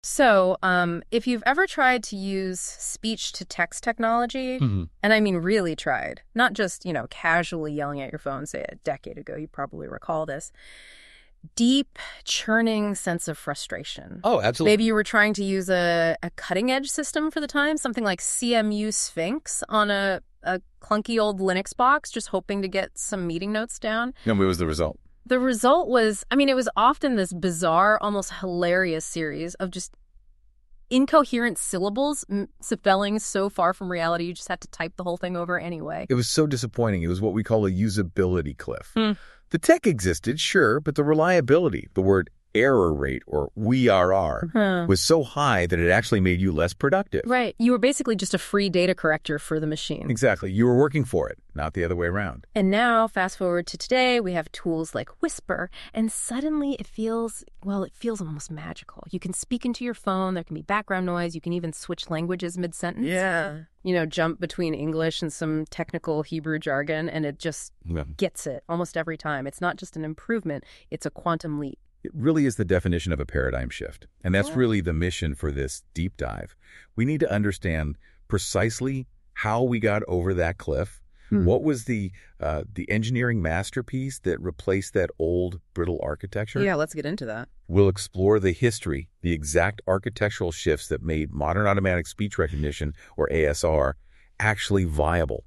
So, if you've ever tried to use speech-to-text technology, and I mean really tried, not just, casually yelling at your phone, say a decade ago, you probably recall this, deep, churning sense of frustration. Oh, absolutely. Maybe you were trying to use a cutting-edge system for the time, something like CMU Sphinx on a clunky old Linux box, just hoping to get some meeting notes down. And what was the result? The result was, it was often this bizarre, almost hilarious series of just incoherent syllables, spelling so far from reality, you just had to type the whole thing over anyway. It was so disappointing. It was what we call a usability cliff. The tech existed, sure, but the reliability, the word error rate or WERR, was so high that it actually made you less productive. Right. You were basically just a free data corrector for the machine. Exactly. You were working for it, not the other way around. And now, fast forward to today, we have tools like Whisper, and suddenly it feels almost magical. You can speak into your phone, there can be background noise, you can even switch languages mid-sentence. Yeah. Jump between English and some technical Hebrew jargon, and it just gets it almost every time. It's not just an improvement, it's a quantum leap. It really is the definition of a paradigm shift. And that's really the mission for this deep dive. We need to understand precisely how we got over that cliff. What was the engineering masterpiece that replaced that old, brittle architecture? Yeah, let's get into that. We'll explore the history, the exact architectural shifts that made modern automatic speech recognition, or ASR, actually viable.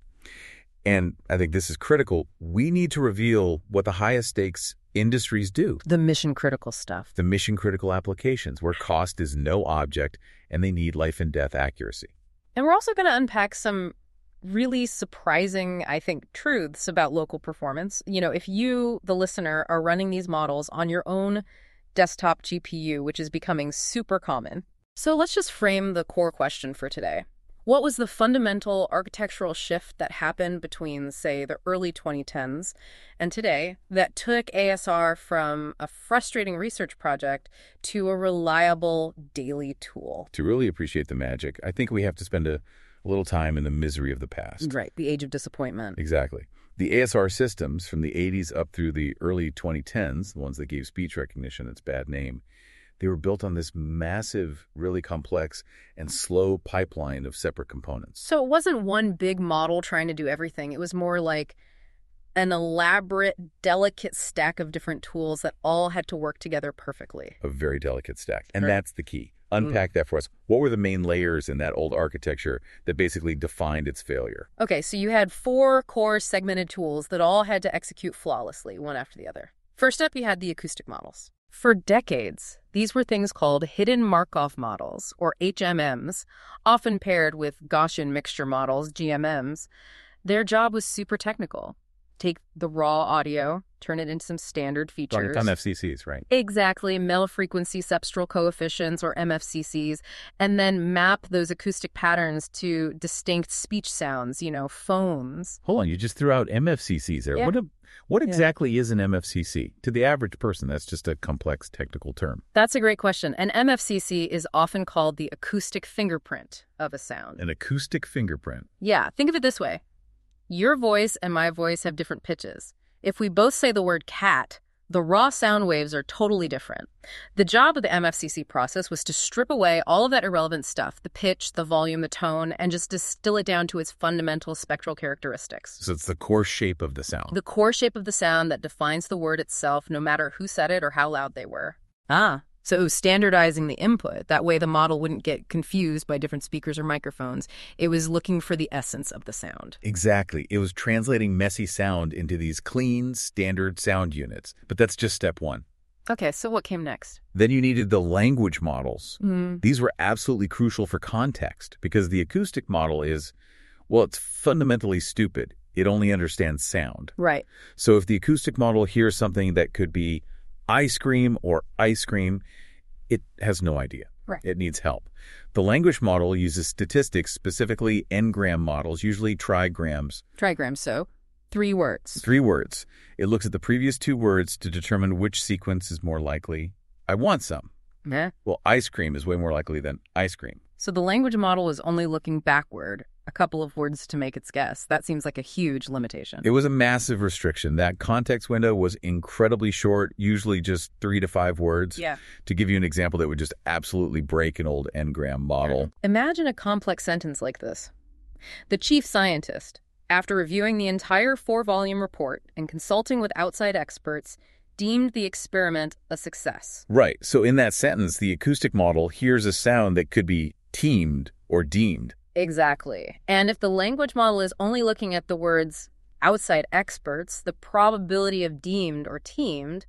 And I think this is critical. We need to reveal what the highest stakes industries do. The mission-critical stuff. The mission-critical applications where cost is no object and they need life and death accuracy. And we're also going to unpack some really surprising, I think, truths about local performance. If you, the listener, are running these models on your own desktop GPU, which is becoming super common. So let's just frame the core question for today. What was the fundamental architectural shift that happened between, say, the early 2010s and today that took ASR from a frustrating research project to a reliable daily tool? To really appreciate the magic, I think we have to spend a little time in the misery of the past. Right, the age of disappointment. Exactly. The ASR systems from the 80s up through the early 2010s, the ones that gave speech recognition its bad name, they were built on this massive, really complex and slow pipeline of separate components. So it wasn't one big model trying to do everything. It was more like an elaborate, delicate stack of different tools that all had to work together perfectly. A very delicate stack. And that's the key. Unpack that for us. What were the main layers in that old architecture that basically defined its failure? Okay, so you had 4 core segmented tools that all had to execute flawlessly, one after the other. First up, you had the acoustic models. For decades, these were things called hidden Markov models, or HMMs, often paired with Gaussian mixture models, GMMs. Their job was super technical. Take the raw audio, turn it into some standard features. MFCCs, right? Exactly, mel frequency substral coefficients, or MFCCs, and then map those acoustic patterns to distinct speech sounds, phones. Hold on, you just threw out MFCCs there. Yeah. What exactly is an MFCC? To the average person, that's just a complex technical term. That's a great question. An MFCC is often called the acoustic fingerprint of a sound. An acoustic fingerprint? Yeah, think of it this way. Your voice and my voice have different pitches. If we both say the word cat, the raw sound waves are totally different. The job of the MFCC process was to strip away all of that irrelevant stuff, the pitch, the volume, the tone, and just distill it down to its fundamental spectral characteristics. So it's the core shape of the sound. The core shape of the sound that defines the word itself, no matter who said it or how loud they were. So it was standardizing the input. That way the model wouldn't get confused by different speakers or microphones. It was looking for the essence of the sound. Exactly. It was translating messy sound into these clean, standard sound units. But that's just step one. Okay, so what came next? Then you needed the language models. These were absolutely crucial for context because the acoustic model is, it's fundamentally stupid. It only understands sound. Right. So if the acoustic model hears something that could be ice cream or ice cream, it has no idea. Right. It needs help. The language model uses statistics, specifically n-gram models, usually trigrams. Trigrams, so 3 words. 3 words. It looks at the previous 2 words to determine which sequence is more likely. I want some. Well, ice cream is way more likely than ice cream. So the language model was only looking backward, a couple of words to make its guess. That seems like a huge limitation. It was a massive restriction. That context window was incredibly short, usually just 3 to 5 words. Yeah. To give you an example that would just absolutely break an old Ngram model. Imagine a complex sentence like this. The chief scientist, after reviewing the entire 4-volume report and consulting with outside experts, deemed the experiment a success. Right. So in that sentence, the acoustic model hears a sound that could be teamed or deemed. Exactly. And if the language model is only looking at the words outside experts, the probability of deemed or teamed,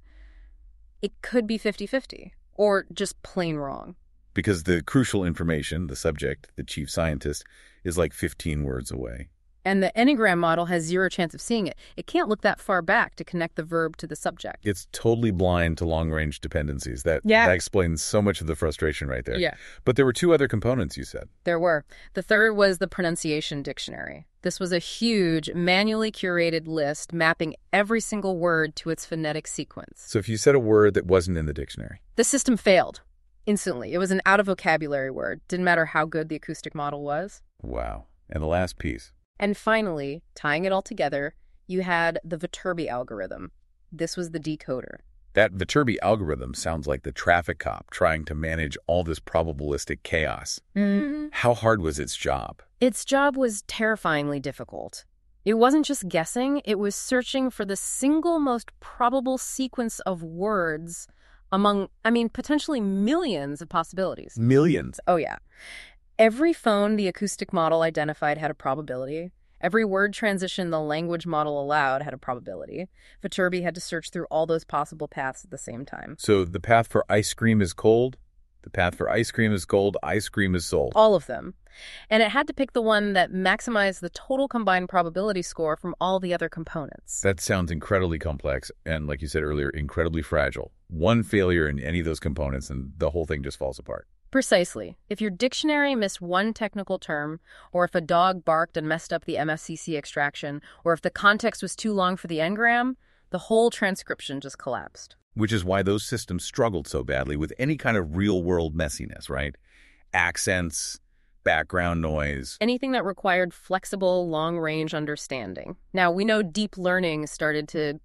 it could be 50-50 or just plain wrong. Because the crucial information, the subject, the chief scientist, is like 15 words away. And the Enneagram model has 0 chance of seeing it. It can't look that far back to connect the verb to the subject. It's totally blind to long-range dependencies. That explains so much of the frustration right there. Yeah. But there were 2 other components, you said. There were. The third was the pronunciation dictionary. This was a huge, manually curated list mapping every single word to its phonetic sequence. So if you said a word that wasn't in the dictionary? The system failed instantly. It was an out-of-vocabulary word. Didn't matter how good the acoustic model was. Wow. And the last piece. And finally, tying it all together, you had the Viterbi algorithm. This was the decoder. That Viterbi algorithm sounds like the traffic cop trying to manage all this probabilistic chaos. Mm-hmm. How hard was its job? Its job was terrifyingly difficult. It wasn't just guessing, it was searching for the single most probable sequence of words among, potentially millions of possibilities. Millions? Oh, yeah. Every phone the acoustic model identified had a probability. Every word transition the language model allowed had a probability. Viterbi had to search through all those possible paths at the same time. So the path for ice cream is cold, the path for ice cream is gold, ice cream is sold. All of them. And it had to pick the one that maximized the total combined probability score from all the other components. That sounds incredibly complex and, like you said earlier, incredibly fragile. One failure in any of those components and the whole thing just falls apart. Precisely. If your dictionary missed one technical term, or if a dog barked and messed up the MFCC extraction, or if the context was too long for the Ngram, the whole transcription just collapsed. Which is why those systems struggled so badly with any kind of real-world messiness, right? Accents, background noise. Anything that required flexible, long-range understanding. Now, we know deep learning started to,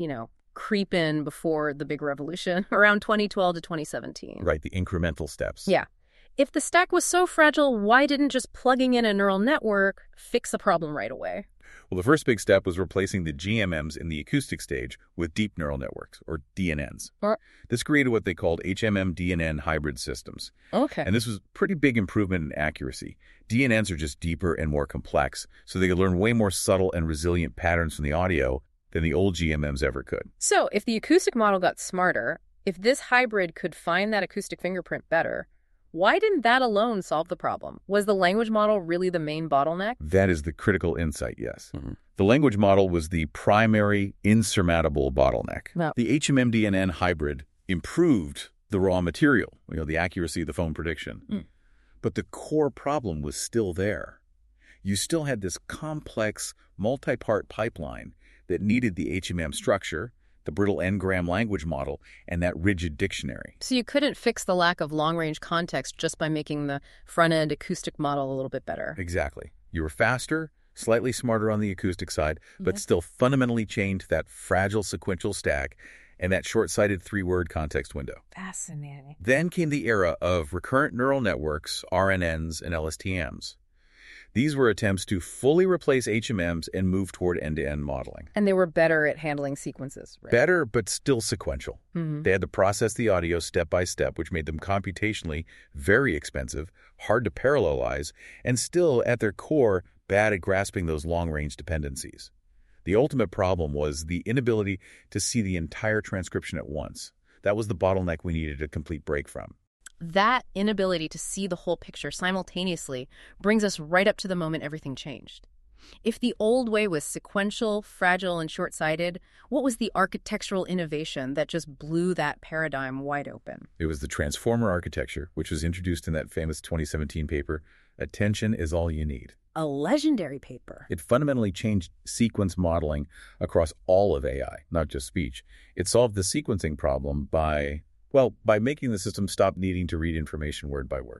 creep in before the big revolution, around 2012 to 2017. Right, the incremental steps. Yeah. If the stack was so fragile, why didn't just plugging in a neural network fix the problem right away? Well, the first big step was replacing the GMMs in the acoustic stage with deep neural networks, or DNNs. This created what they called HMM-DNN hybrid systems. Okay. And this was a pretty big improvement in accuracy. DNNs are just deeper and more complex, so they could learn way more subtle and resilient patterns from the audio than the old GMMs ever could. So if the acoustic model got smarter, if this hybrid could find that acoustic fingerprint better, why didn't that alone solve the problem? Was the language model really the main bottleneck? That is the critical insight, yes. Mm-hmm. The language model was the primary insurmountable bottleneck. No. The HMM-DNN hybrid improved the raw material, the accuracy of the phone prediction. Mm. But the core problem was still there. You still had this complex, multi-part pipeline that needed the HMM structure, the brittle Ngram language model, and that rigid dictionary. So you couldn't fix the lack of long-range context just by making the front-end acoustic model a little bit better. Exactly. You were faster, slightly smarter on the acoustic side, but still fundamentally changed that fragile sequential stack and that short-sighted 3-word context window. Fascinating. Then came the era of recurrent neural networks, RNNs, and LSTMs. These were attempts to fully replace HMMs and move toward end-to-end modeling. And they were better at handling sequences, right? Better, but still sequential. Mm-hmm. They had to process the audio step by step, which made them computationally very expensive, hard to parallelize, and still, at their core, bad at grasping those long-range dependencies. The ultimate problem was the inability to see the entire transcription at once. That was the bottleneck we needed a complete break from. That inability to see the whole picture simultaneously brings us right up to the moment everything changed. If the old way was sequential, fragile, and short-sighted, what was the architectural innovation that just blew that paradigm wide open? It was the transformer architecture, which was introduced in that famous 2017 paper, Attention is All You Need. A legendary paper. It fundamentally changed sequence modeling across all of AI, not just speech. It solved the sequencing problem by making the system stop needing to read information word by word.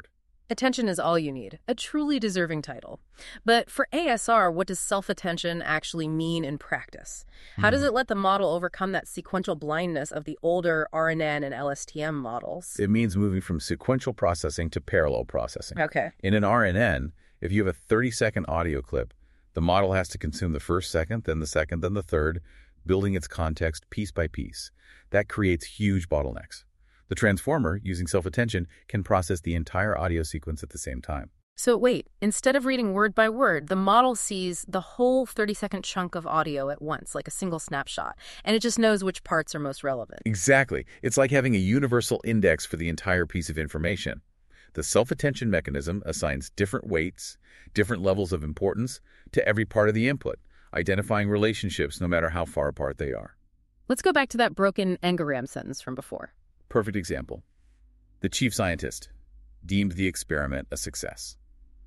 Attention is all you need, a truly deserving title. But for ASR, what does self-attention actually mean in practice? How does it let the model overcome that sequential blindness of the older RNN and LSTM models? It means moving from sequential processing to parallel processing. Okay. In an RNN, if you have a 30-second audio clip, the model has to consume the first second, then the third, building its context piece by piece. That creates huge bottlenecks. The transformer, using self-attention, can process the entire audio sequence at the same time. So wait, instead of reading word by word, the model sees the whole 30-second chunk of audio at once, like a single snapshot, and it just knows which parts are most relevant. Exactly. It's like having a universal index for the entire piece of information. The self-attention mechanism assigns different weights, different levels of importance to every part of the input, identifying relationships no matter how far apart they are. Let's go back to that broken engram sentence from before. Perfect example. The chief scientist deemed the experiment a success.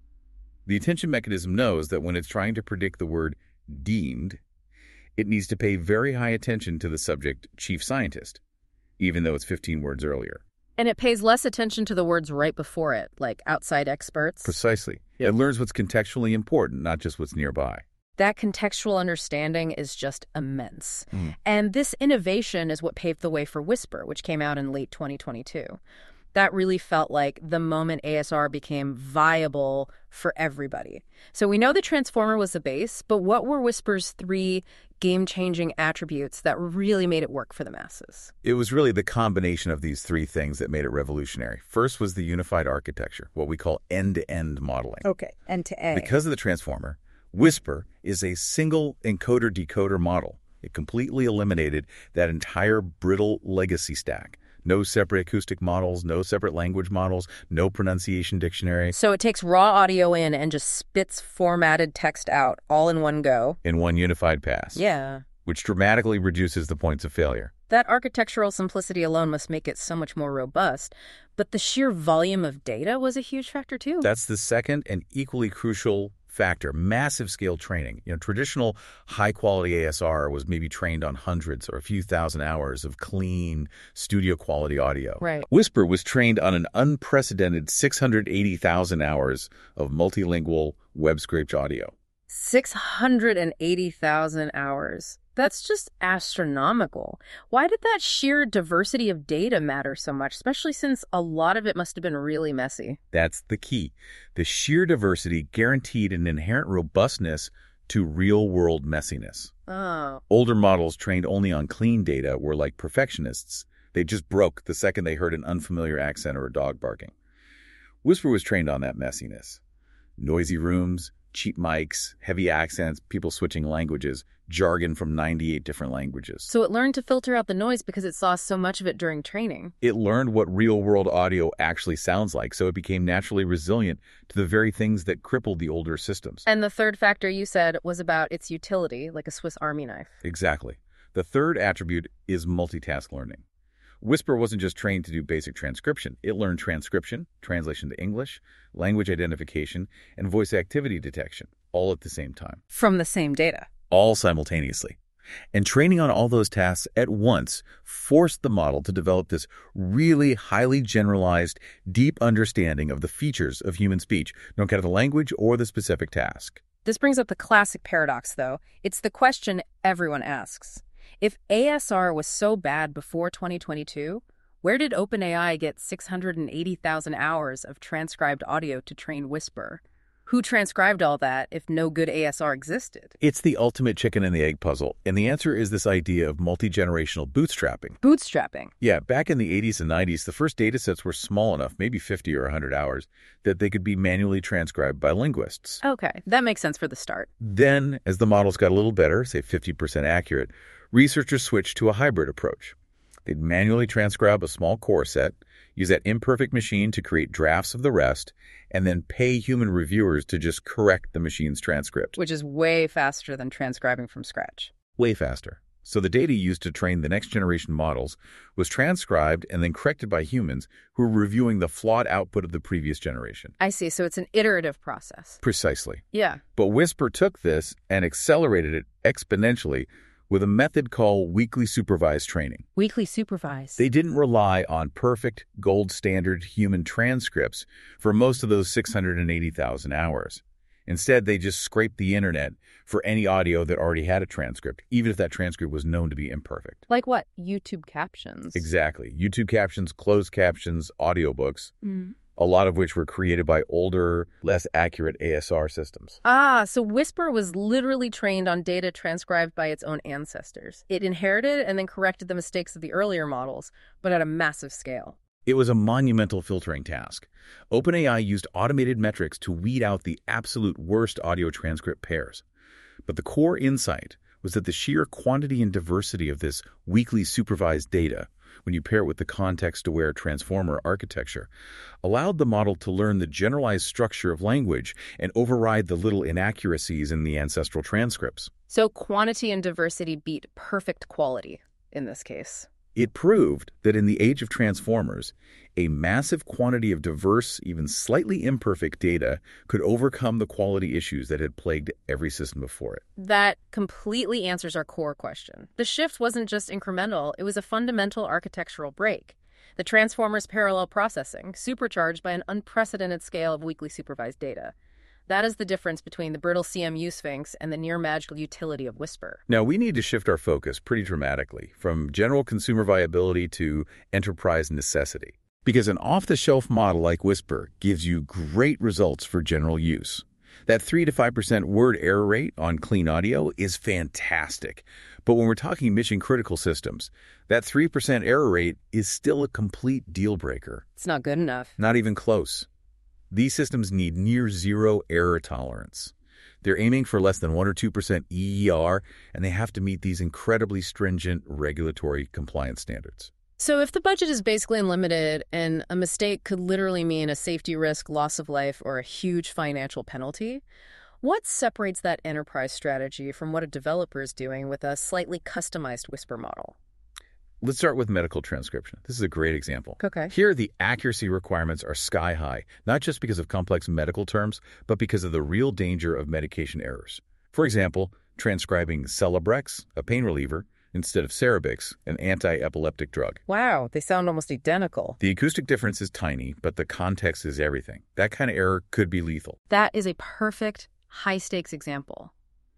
The attention mechanism knows that when it's trying to predict the word deemed, it needs to pay very high attention to the subject chief scientist, even though it's 15 words earlier. And it pays less attention to the words right before it, like outside experts. Precisely. It learns what's contextually important, not just what's nearby. That contextual understanding is just immense. And this innovation is what paved the way for Whisper, which came out in late 2022. That really felt like the moment ASR became viable for everybody. So we know the transformer was the base, but what were Whisper's 3 game-changing attributes that really made it work for the masses? It was really the combination of these 3 things that made it revolutionary. First was the unified architecture, what we call end-to-end modeling. Okay, end-to-end. Because of the transformer, Whisper is a single encoder-decoder model. It completely eliminated that entire brittle legacy stack. No separate acoustic models, no separate language models, no pronunciation dictionary. So it takes raw audio in and just spits formatted text out all in one go. In one unified pass. Yeah. Which dramatically reduces the points of failure. That architectural simplicity alone must make it so much more robust. But the sheer volume of data was a huge factor too. That's the second and equally crucial factor, massive scale training. Traditional high quality ASR was maybe trained on hundreds or a few thousand hours of clean studio quality audio. Right. Whisper was trained on an unprecedented 680,000 hours of multilingual web scraped audio. 680,000 hours. That's just astronomical. Why did that sheer diversity of data matter so much, especially since a lot of it must have been really messy? That's the key. The sheer diversity guaranteed an inherent robustness to real-world messiness. Oh. Older models trained only on clean data were like perfectionists. They just broke the second they heard an unfamiliar accent or a dog barking. Whisper was trained on that messiness. Noisy rooms, cheap mics, heavy accents, people switching languages, jargon from 98 different languages. So it learned to filter out the noise because it saw so much of it during training. It learned what real-world audio actually sounds like, so it became naturally resilient to the very things that crippled the older systems. And the third factor you said was about its utility, like a Swiss Army knife. Exactly. The third attribute is multitask learning. Whisper wasn't just trained to do basic transcription. It learned transcription, translation to English, language identification, and voice activity detection, all at the same time. From the same data. All simultaneously. And training on all those tasks at once forced the model to develop this really highly generalized, deep understanding of the features of human speech, no matter the language or the specific task. This brings up the classic paradox, though. It's the question everyone asks. If ASR was so bad before 2022, where did OpenAI get 680,000 hours of transcribed audio to train Whisper? Who transcribed all that if no good ASR existed? It's the ultimate chicken and the egg puzzle, and the answer is this idea of multi-generational bootstrapping. Bootstrapping? Yeah, back in the 80s and 90s, the first datasets were small enough, maybe 50 or 100 hours, that they could be manually transcribed by linguists. Okay, that makes sense for the start. Then, as the models got a little better, say 50% accurate, researchers switched to a hybrid approach. They'd manually transcribe a small core set, use that imperfect machine to create drafts of the rest, and then pay human reviewers to just correct the machine's transcript. Which is way faster than transcribing from scratch. Way faster. So the data used to train the next generation models was transcribed and then corrected by humans who were reviewing the flawed output of the previous generation. I see. So it's an iterative process. Precisely. Yeah. But Whisper took this and accelerated it exponentially with a method called weekly supervised training. Weekly supervised. They didn't rely on perfect, gold standard human transcripts for most of those 680,000 hours. Instead, they just scraped the internet for any audio that already had a transcript, even if that transcript was known to be imperfect. Like what? YouTube captions. Exactly. YouTube captions, closed captions, audiobooks, a lot of which were created by older, less accurate ASR systems. So Whisper was literally trained on data transcribed by its own ancestors. It inherited and then corrected the mistakes of the earlier models, but at a massive scale. It was a monumental filtering task. OpenAI used automated metrics to weed out the absolute worst audio transcript pairs. But the core insight was that the sheer quantity and diversity of this weekly supervised data, when you pair it with the context-aware transformer architecture, allowed the model to learn the generalized structure of language and override the little inaccuracies in the ancestral transcripts. So quantity and diversity beat perfect quality in this case. It proved that in the age of transformers, a massive quantity of diverse, even slightly imperfect data could overcome the quality issues that had plagued every system before it. That completely answers our core question. The shift wasn't just incremental, it was a fundamental architectural break. The transformers' parallel processing, supercharged by an unprecedented scale of weekly supervised data. That is the difference between the brittle CMU Sphinx and the near-magical utility of Whisper. Now, we need to shift our focus pretty dramatically from general consumer viability to enterprise necessity. Because an off-the-shelf model like Whisper gives you great results for general use. That 3 to 5% word error rate on clean audio is fantastic. But when we're talking mission-critical systems, that 3% error rate is still a complete deal breaker. It's not good enough. Not even close. These systems need near zero error tolerance. They're aiming for less than 1 or 2% EER, and they have to meet these incredibly stringent regulatory compliance standards. So if the budget is basically unlimited and a mistake could literally mean a safety risk, loss of life, or a huge financial penalty, what separates that enterprise strategy from what a developer is doing with a slightly customized Whisper model? Let's start with medical transcription. This is a great example. Okay. Here, the accuracy requirements are sky high, not just because of complex medical terms, but because of the real danger of medication errors. For example, transcribing Celebrex, a pain reliever, instead of Cerebix, an anti-epileptic drug. Wow, they sound almost identical. The acoustic difference is tiny, but the context is everything. That kind of error could be lethal. That is a perfect high-stakes example.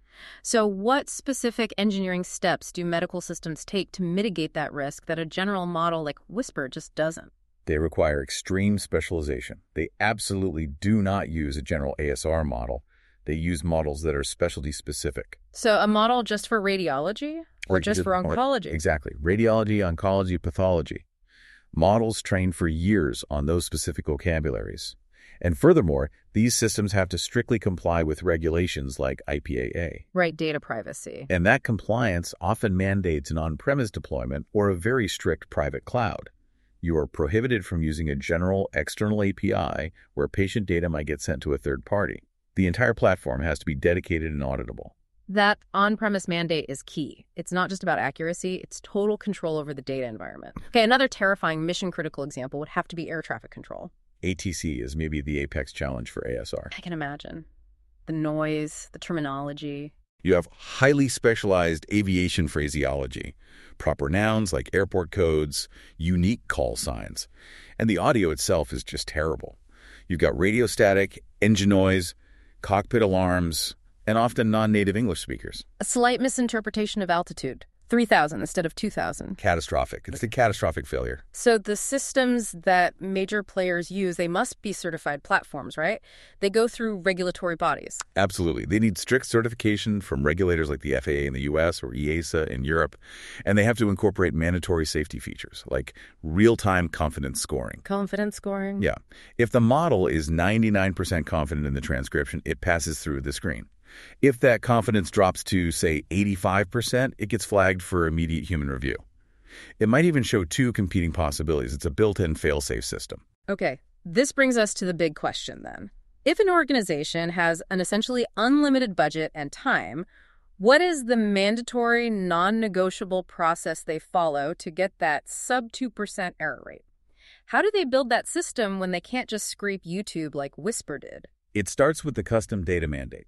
So what specific engineering steps do medical systems take to mitigate that risk that a general model like Whisper just doesn't? They require extreme specialization. They absolutely do not use a general ASR model. They use models that are specialty-specific. So a model just for radiology or just for oncology? Exactly. Radiology, oncology, pathology. Models trained for years on those specific vocabularies. And furthermore, these systems have to strictly comply with regulations like IPAA. Right, data privacy. And that compliance often mandates an on-premise deployment or a very strict private cloud. You are prohibited from using a general external API where patient data might get sent to a third party. The entire platform has to be dedicated and auditable. That on-premise mandate is key. It's not just about accuracy, it's total control over the data environment. Okay, another terrifying mission-critical example would have to be air traffic control. ATC is maybe the apex challenge for ASR. I can imagine. The noise, the terminology. You have highly specialized aviation phraseology, proper nouns like airport codes, unique call signs, and the audio itself is just terrible. You've got radio static, engine noise, cockpit alarms, and often non-native English speakers. A slight misinterpretation of altitude. 3,000 instead of 2,000. Catastrophic. It's a catastrophic failure. So the systems that major players use, they must be certified platforms, right? They go through regulatory bodies. Absolutely. They need strict certification from regulators like the FAA in the U.S. or EASA in Europe, and they have to incorporate mandatory safety features like real-time confidence scoring. Confidence scoring? Yeah. If the model is 99% confident in the transcription, it passes through the screen. If that confidence drops to, say, 85%, it gets flagged for immediate human review. It might even show two competing possibilities. It's a built-in fail-safe system. Okay, this brings us to the big question then. If an organization has an essentially unlimited budget and time, what is the mandatory, non-negotiable process they follow to get that sub 2% error rate? How do they build that system when they can't just scrape YouTube like Whisper did? It starts with the custom data mandate.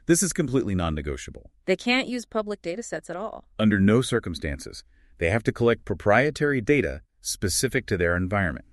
This is completely non-negotiable. They can't use public data sets at all. Under no circumstances. They have to collect proprietary data specific to their environment.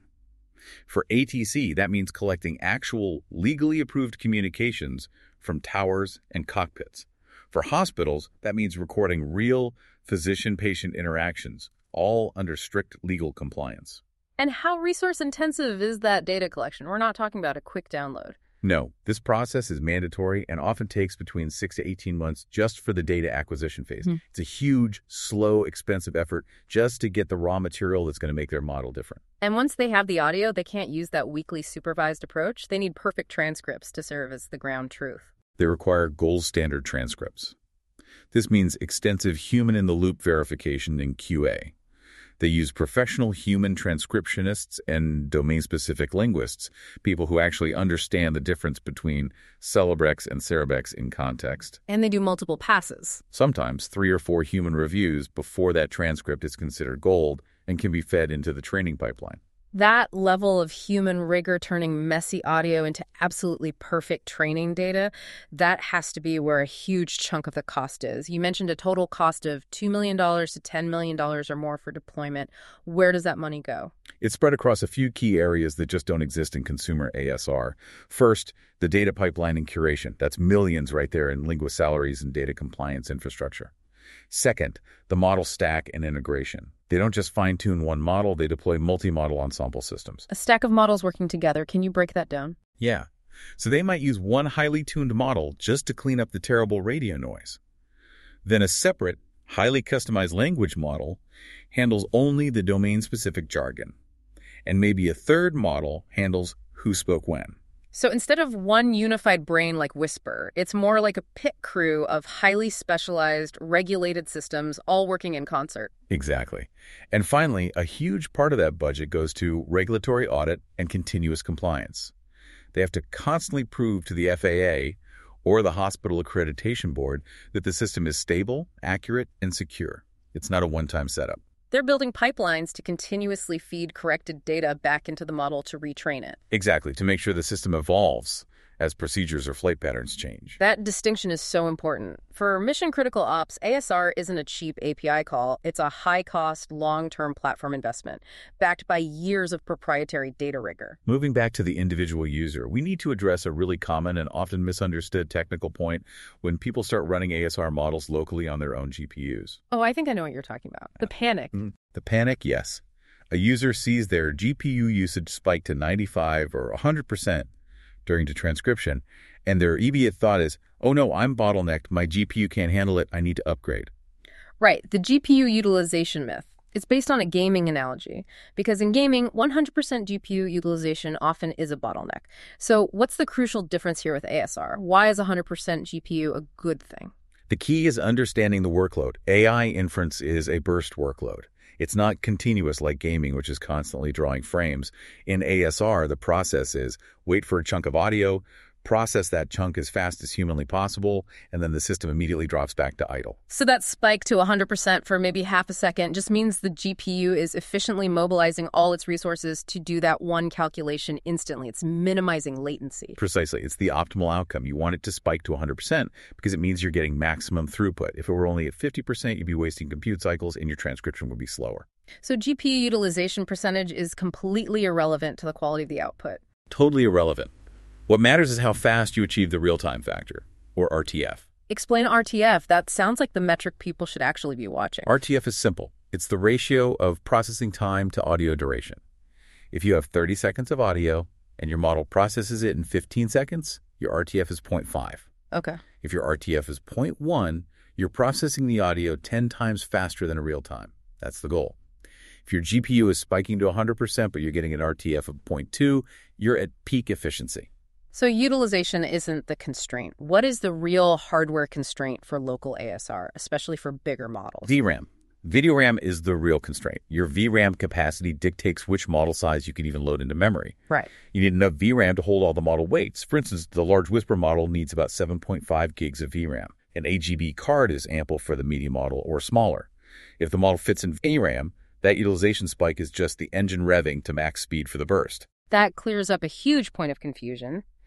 For ATC, that means collecting actual legally approved communications from towers and cockpits. For hospitals, that means recording real physician-patient interactions, all under strict legal compliance. And how resource-intensive is that data collection? We're not talking about a quick download. No, this process is mandatory and often takes between 6 to 18 months just for the data acquisition phase. It's a huge, slow, expensive effort just to get the raw material that's going to make their model different. And once they have the audio, they can't use that weekly supervised approach. They need perfect transcripts to serve as the ground truth. They require gold standard transcripts. This means extensive human-in-the-loop verification in QA. They use professional human transcriptionists and domain-specific linguists, people who actually understand the difference between Celebrex and Cerebrex in context. And they do multiple passes. Sometimes 3 or 4 human reviews before that transcript is considered gold and can be fed into the training pipeline. That level of human rigor turning messy audio into absolutely perfect training data, that has to be where a huge chunk of the cost is. You mentioned a total cost of $2 million to $10 million or more for deployment. Where does that money go? It's spread across a few key areas that just don't exist in consumer ASR. First, the data pipeline and curation. That's millions right there in linguist salaries and data compliance infrastructure. Second, the model stack and integration. They don't just fine-tune one model, they deploy multi-model ensemble systems. A stack of models working together. Can you break that down? Yeah. So they might use one highly tuned model just to clean up the terrible radio noise. Then a separate, highly customized language model handles only the domain-specific jargon. And maybe a third model handles who spoke when. So instead of one unified brain like Whisper, it's more like a pit crew of highly specialized, regulated systems all working in concert. Exactly. And finally, a huge part of that budget goes to regulatory audit and continuous compliance. They have to constantly prove to the FAA or the Hospital Accreditation Board that the system is stable, accurate, and secure. It's not a one-time setup. They're building pipelines to continuously feed corrected data back into the model to retrain it. Exactly, to make sure the system evolves as procedures or flight patterns change. That distinction is so important. For mission-critical ops, ASR isn't a cheap API call. It's a high-cost, long-term platform investment, backed by years of proprietary data rigor. Moving back to the individual user, we need to address a really common and often misunderstood technical point when people start running ASR models locally on their own GPUs. Oh, I think I know what you're talking about. The panic. The panic, yes. A user sees their GPU usage spike to 95 or 100% during the transcription, and their immediate thought is, oh no, I'm bottlenecked, my GPU can't handle it, I need to upgrade. Right, the GPU utilization myth. It's based on a gaming analogy, because in gaming, 100% GPU utilization often is a bottleneck. So what's the crucial difference here with ASR? Why is 100% GPU a good thing? The key is understanding the workload. AI inference is a burst workload. It's not continuous like gaming, which is constantly drawing frames. In ASR, the process is wait for a chunk of audio, process that chunk as fast as humanly possible, and then the system immediately drops back to idle. So that spike to 100% for maybe half a second just means the GPU is efficiently mobilizing all its resources to do that one calculation instantly. It's minimizing latency. Precisely. It's the optimal outcome. You want it to spike to 100% because it means you're getting maximum throughput. If it were only at 50%, you'd be wasting compute cycles and your transcription would be slower. So GPU utilization percentage is completely irrelevant to the quality of the output. Totally irrelevant. What matters is how fast you achieve the real-time factor, or RTF. Explain RTF. That sounds like the metric people should actually be watching. RTF is simple. It's the ratio of processing time to audio duration. If you have 30 seconds of audio and your model processes it in 15 seconds, your RTF is 0.5. Okay. If your RTF is 0.1, you're processing the audio 10 times faster than a real time. That's the goal. If your GPU is spiking to 100%, but you're getting an RTF of 0.2, you're at peak efficiency. So utilization isn't the constraint. What is the real hardware constraint for local ASR, especially for bigger models? VRAM. Video RAM is the real constraint. Your VRAM capacity dictates which model size you can even load into memory. Right. You need enough VRAM to hold all the model weights. For instance, the large Whisper model needs about 7.5 gigs of VRAM. An AGB card is ample for the medium model or smaller. If the model fits in VRAM, that utilization spike is just the engine revving to max speed for the burst. That clears up a huge point of confusion.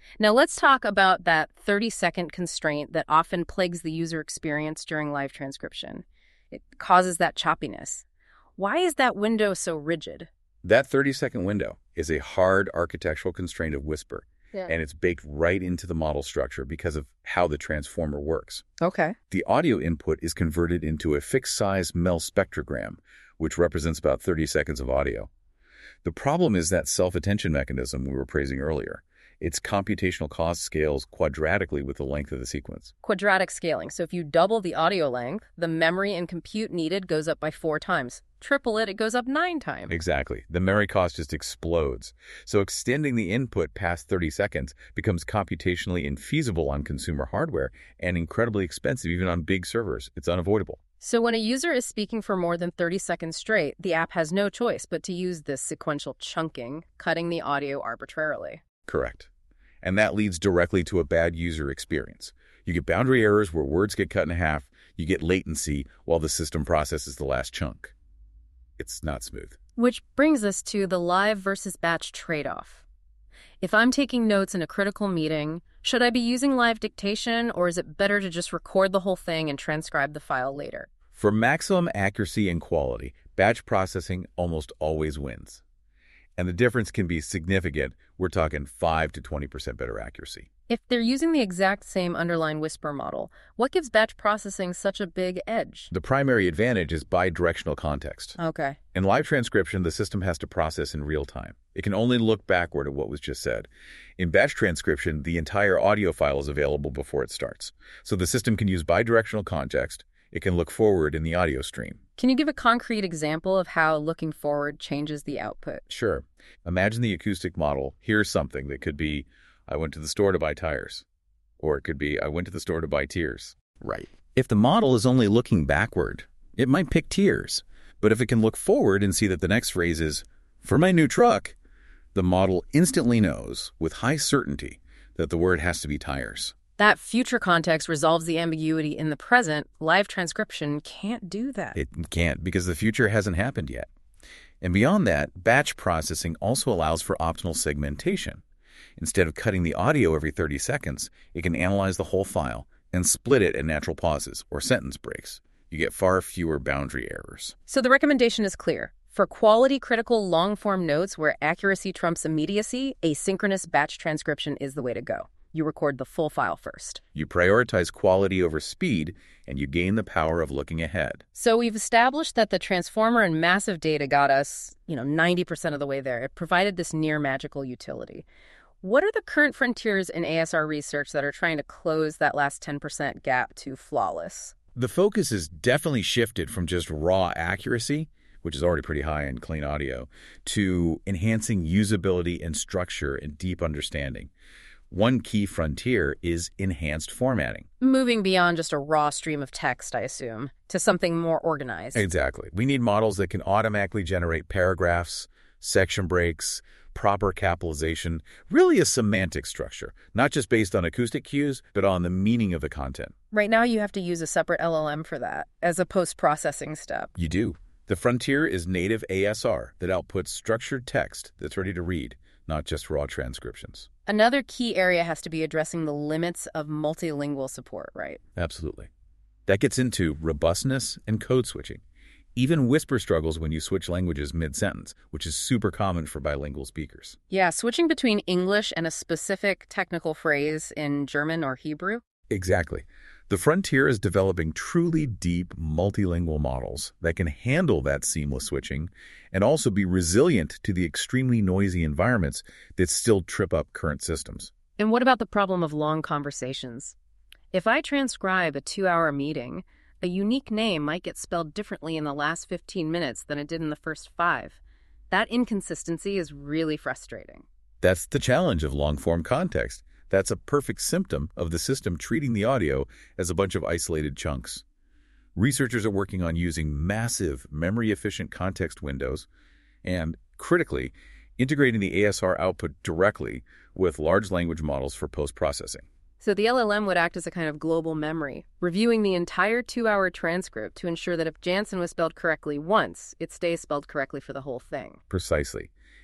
Now let's talk about that 30-second constraint that often plagues the user experience during live transcription. It causes that choppiness. Why is that window so rigid? That 30-second window is a hard architectural constraint of Whisper, and it's baked right into the model structure because of how the transformer works. Okay. The audio input is converted into a fixed-size MEL spectrogram, which represents about 30 seconds of audio. The problem is that self-attention mechanism we were praising earlier. Its computational cost scales quadratically with the length of the sequence. Quadratic scaling. So if you double the audio length, the memory and compute needed goes up by 4 times. Triple it, it goes up 9 times. Exactly. The memory cost just explodes. So extending the input past 30 seconds becomes computationally infeasible on consumer hardware and incredibly expensive even on big servers. It's unavoidable. So when a user is speaking for more than 30 seconds straight, the app has no choice but to use this sequential chunking, cutting the audio arbitrarily. Correct. And that leads directly to a bad user experience. You get boundary errors where words get cut in half, you get latency while the system processes the last chunk. It's not smooth. Which brings us to the live versus batch trade-off. If I'm taking notes in a critical meeting, should I be using live dictation, or is it better to just record the whole thing and transcribe the file later? For maximum accuracy and quality, batch processing almost always wins. And the difference can be significant. We're talking 5 to 20% better accuracy. If they're using the exact same underlying Whisper model, what gives batch processing such a big edge? The primary advantage is bidirectional context. Okay. In live transcription, the system has to process in real time. It can only look backward at what was just said. In batch transcription, the entire audio file is available before it starts. So the system can use bidirectional context. It can look forward in the audio stream. Can you give a concrete example of how looking forward changes the output? Sure. Imagine the acoustic model. Here's something that could be, I went to the store to buy tires. Or it could be, I went to the store to buy tears. Right. If the model is only looking backward, it might pick tears. But if it can look forward and see that the next phrase is, for my new truck, the model instantly knows with high certainty that the word has to be tires. That future context resolves the ambiguity in the present. Live transcription can't do that. It can't because the future hasn't happened yet. And beyond that, batch processing also allows for optimal segmentation. Instead of cutting the audio every 30 seconds, it can analyze the whole file and split it at natural pauses or sentence breaks. You get far fewer boundary errors. So the recommendation is clear. For quality-critical long-form notes where accuracy trumps immediacy, asynchronous batch transcription is the way to go. You record the full file first. You prioritize quality over speed, and you gain the power of looking ahead. So we've established that the transformer and massive data got us, 90% of the way there. It provided this near magical utility. What are the current frontiers in ASR research that are trying to close that last 10% gap to flawless? The focus has definitely shifted from just raw accuracy, which is already pretty high in clean audio, to enhancing usability and structure and deep understanding. One key frontier is enhanced formatting. Moving beyond just a raw stream of text, I assume, to something more organized. Exactly. We need models that can automatically generate paragraphs, section breaks, proper capitalization, really a semantic structure, not just based on acoustic cues, but on the meaning of the content. Right now, you have to use a separate LLM for that as a post-processing step. You do. The frontier is native ASR that outputs structured text that's ready to read, not just raw transcriptions. Another key area has to be addressing the limits of multilingual support, right? Absolutely. That gets into robustness and code switching. Even Whisper struggles when you switch languages mid-sentence, which is super common for bilingual speakers. Yeah, switching between English and a specific technical phrase in German or Hebrew. Exactly. The frontier is developing truly deep multilingual models that can handle that seamless switching and also be resilient to the extremely noisy environments that still trip up current systems. And what about the problem of long conversations? If I transcribe a 2-hour meeting, a unique name might get spelled differently in the last 15 minutes than it did in the first 5. That inconsistency is really frustrating. That's the challenge of long-form context. That's a perfect symptom of the system treating the audio as a bunch of isolated chunks. Researchers are working on using massive memory-efficient context windows and, critically, integrating the ASR output directly with large language models for post-processing. So the LLM would act as a kind of global memory, reviewing the entire 2-hour transcript to ensure that if Jansen was spelled correctly once, it stays spelled correctly for the whole thing. Precisely.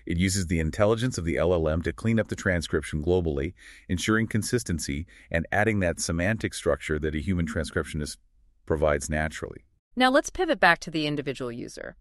It uses the intelligence of the LLM to clean up the transcription globally, ensuring consistency and adding that semantic structure that a human transcriptionist provides naturally. Now let's pivot back to the individual user.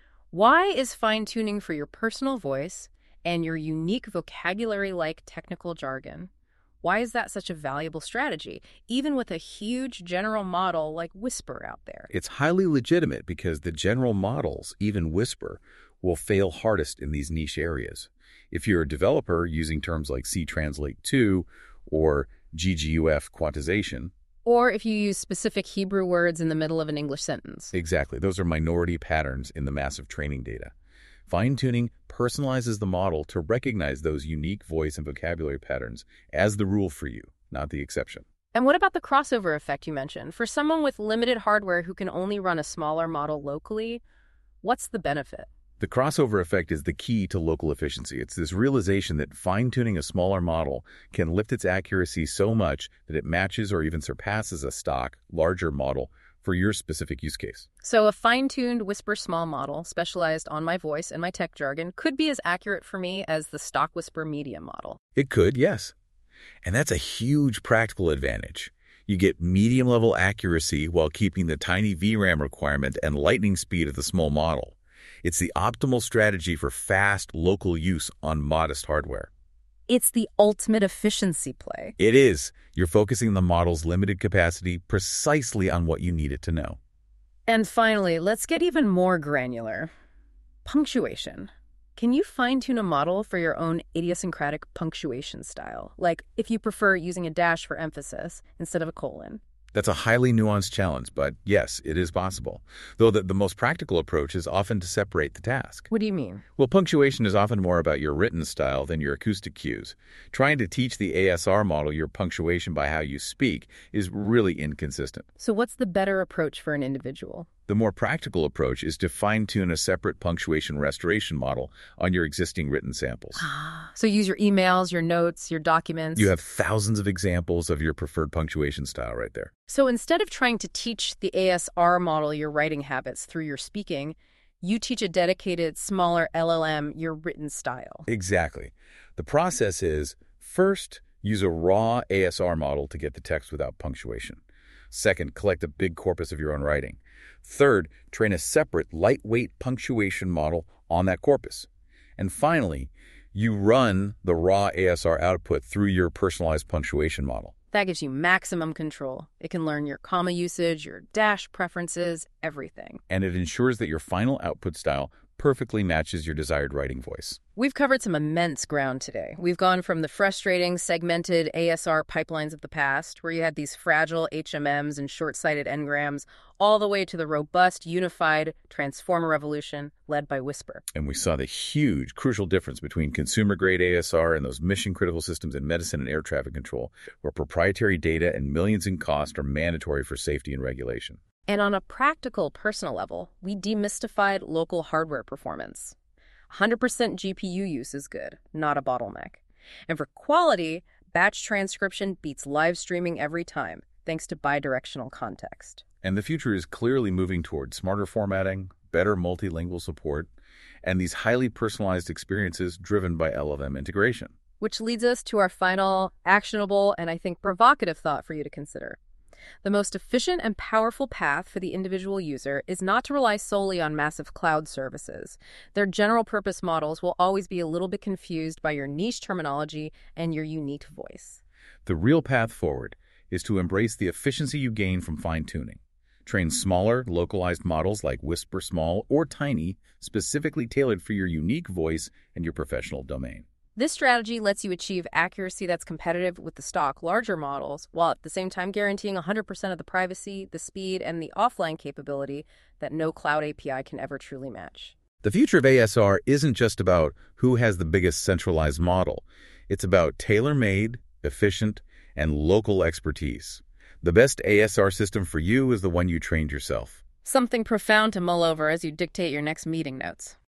Why is fine-tuning for your personal voice and your unique vocabulary-like technical jargon? Why is that such a valuable strategy, even with a huge general model like Whisper out there? It's highly legitimate because the general models, even Whisper, will fail hardest in these niche areas. If you're a developer using terms like CTranslate 2 or GGUF quantization, or if you use specific Hebrew words in the middle of an English sentence. Exactly. Those are minority patterns in the massive training data. Fine-tuning personalizes the model to recognize those unique voice and vocabulary patterns as the rule for you, not the exception. And what about the crossover effect you mentioned? For someone with limited hardware who can only run a smaller model locally, what's the benefit? The crossover effect is the key to local efficiency. It's this realization that fine-tuning a smaller model can lift its accuracy so much that it matches or even surpasses a stock, larger model for your specific use case. So a fine-tuned Whisper small model specialized on my voice and my tech jargon could be as accurate for me as the stock Whisper medium model. It could, yes. And that's a huge practical advantage. You get medium-level accuracy while keeping the tiny VRAM requirement and lightning speed of the small model. It's the optimal strategy for fast, local use on modest hardware. It's the ultimate efficiency play. It is. You're focusing the model's limited capacity precisely on what you need it to know. And finally, let's get even more granular. Punctuation. Can you fine-tune a model for your own idiosyncratic punctuation style? Like if you prefer using a dash for emphasis instead of a colon. That's a highly nuanced challenge, but yes, it is possible. Though the most practical approach is often to separate the task. What do you mean? Well, punctuation is often more about your written style than your acoustic cues. Trying to teach the ASR model your punctuation by how you speak is really inconsistent. So what's the better approach for an individual? The more practical approach is to fine-tune a separate punctuation restoration model on your existing written samples. So use your emails, your notes, your documents. You have thousands of examples of your preferred punctuation style right there. So instead of trying to teach the ASR model your writing habits through your speaking, you teach a dedicated, smaller LLM your written style. Exactly. The process is, first, use a raw ASR model to get the text without punctuation. Second, collect a big corpus of your own writing. Third, train a separate, lightweight punctuation model on that corpus. And finally, you run the raw ASR output through your personalized punctuation model. That gives you maximum control. It can learn your comma usage, your dash preferences, everything. And it ensures that your final output style perfectly matches your desired writing voice. We've covered some immense ground today. We've gone from the frustrating, segmented ASR pipelines of the past, where you had these fragile HMMs and short-sighted n-grams, all the way to the robust, unified transformer revolution led by Whisper. And we saw the huge, crucial difference between consumer-grade ASR and those mission-critical systems in medicine and air traffic control, where proprietary data and millions in cost are mandatory for safety and regulation. And on a practical, personal level, we demystified local hardware performance. 100% GPU use is good, not a bottleneck. And for quality, batch transcription beats live streaming every time, thanks to bidirectional context. And the future is clearly moving toward smarter formatting, better multilingual support, and these highly personalized experiences driven by LLM integration. Which leads us to our final, actionable, and I think provocative thought for you to consider. The most efficient and powerful path for the individual user is not to rely solely on massive cloud services. Their general-purpose models will always be a little bit confused by your niche terminology and your unique voice. The real path forward is to embrace the efficiency you gain from fine-tuning. Train smaller, localized models like Whisper Small or Tiny, specifically tailored for your unique voice and your professional domain. This strategy lets you achieve accuracy that's competitive with the stock larger models, while at the same time guaranteeing 100% of the privacy, the speed, and the offline capability that no cloud API can ever truly match. The future of ASR isn't just about who has the biggest centralized model. It's about tailor-made, efficient, and local expertise. The best ASR system for you is the one you trained yourself. Something profound to mull over as you dictate your next meeting notes.